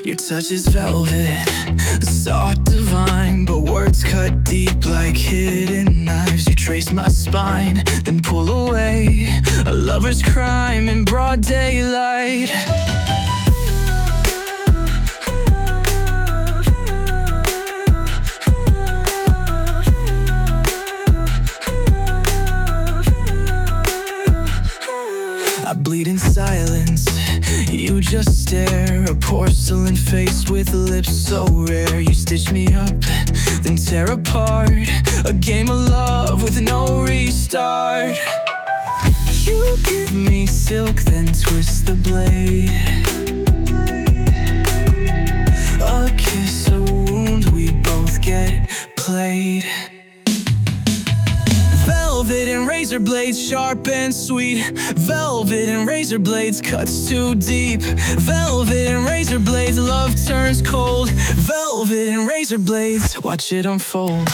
Your touch is velvet, soft, divine, but words cut deep like hidden knives. You trace my spine, then pull away. A lover's crime in broad daylight. I bleed in silence, you just stare. A porcelain face with lips so rare. You stitch me up, then tear apart. A game of love with no restart. You give me silk, then twist the blade. A kiss, a wound, we both get played. Velvet and razor blades, sharp and sweet. Velvet and razor blades, cuts too deep. Velvet and razor blades, love turns cold. Velvet and razor blades, watch it unfold.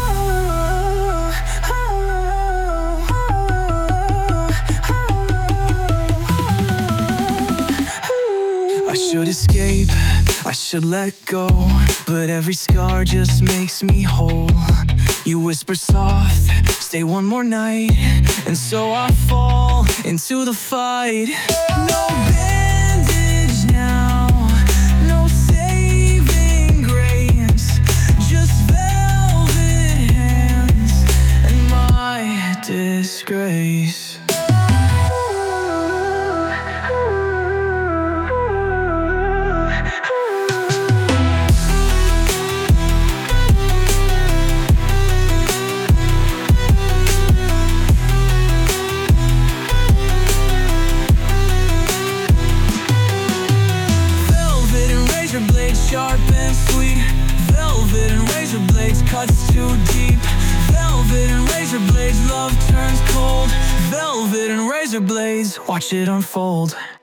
I should escape, I should let go, but every scar just makes me whole. You whisper soft, stay one more night, and so I fall into the fight. No bandage now, no saving grace, just velvet hands and my disgrace. Sharp and sweet. Velvet and razor blades, cuts too deep. Velvet and razor blades, love turns cold. Velvet and razor blades, watch it unfold.